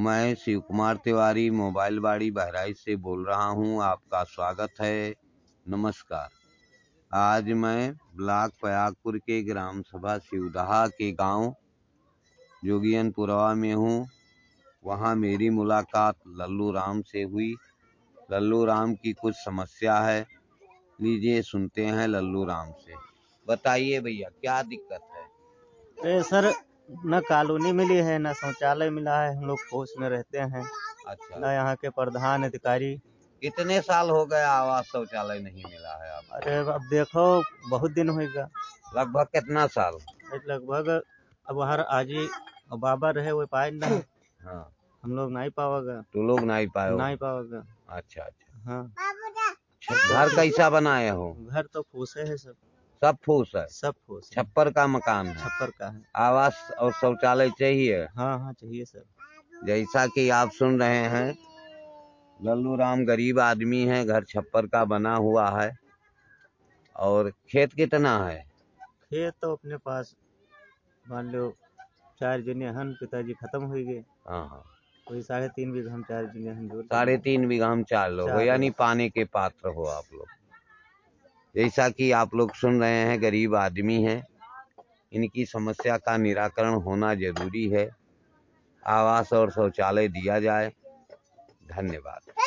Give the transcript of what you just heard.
मैं शिव कुमार तिवारी मोबाइल बाड़ी बहराइच से बोल रहा हूं। आपका स्वागत है। नमस्कार। आज मैं ब्लॉक पयागपुर के ग्राम सभा शिवदहा के गांव जोगियनपुरवा में हूं। वहां मेरी मुलाकात लल्लू राम से हुई। लल्लू राम की कुछ समस्या है, लीजिए सुनते हैं लल्लू राम से। बताइए भैया, क्या दिक्कत है? अरे सर, न कॉलोनी मिली है, न शौचालय मिला है। हम लोग फौज में रहते हैं। अच्छा, न यहाँ के प्रधान अधिकारी। कितने साल हो गए आवास शौचालय नहीं मिला है आपको? अरे अब देखो, बहुत दिन होगा। लगभग कितना साल? लगभग अब हर आजी और बाबा रहे वो पाए ना। हाँ, हम लोग नहीं पावागा। तो लोग नहीं पाए? नहीं पावागा। अच्छा अच्छा। हाँ। घर कैसा बनाए हो? घर तो फूसे है सब। सब फूस है? सब फूस है। छप्पर का मकान है? छप्पर का है। आवास और शौचालय चाहिए? हाँ हाँ चाहिए सर। जैसा कि आप सुन रहे हैं, लल्लू राम गरीब आदमी है, घर छप्पर का बना हुआ है। और खेत कितना है? खेत तो अपने पास मान लो 4 जने हन, पिताजी खत्म हो गए। हाँ हाँ, वही 3.5 बीघा हम 4 जने हन जोड़। 3.5 बीघा में 4 लोग हो, यानी पाने के पात्र हो आप लोग। जैसा कि आप लोग सुन रहे हैं, गरीब आदमी हैं, इनकी समस्या का निराकरण होना जरूरी है। आवास और शौचालय दिया जाए। धन्यवाद।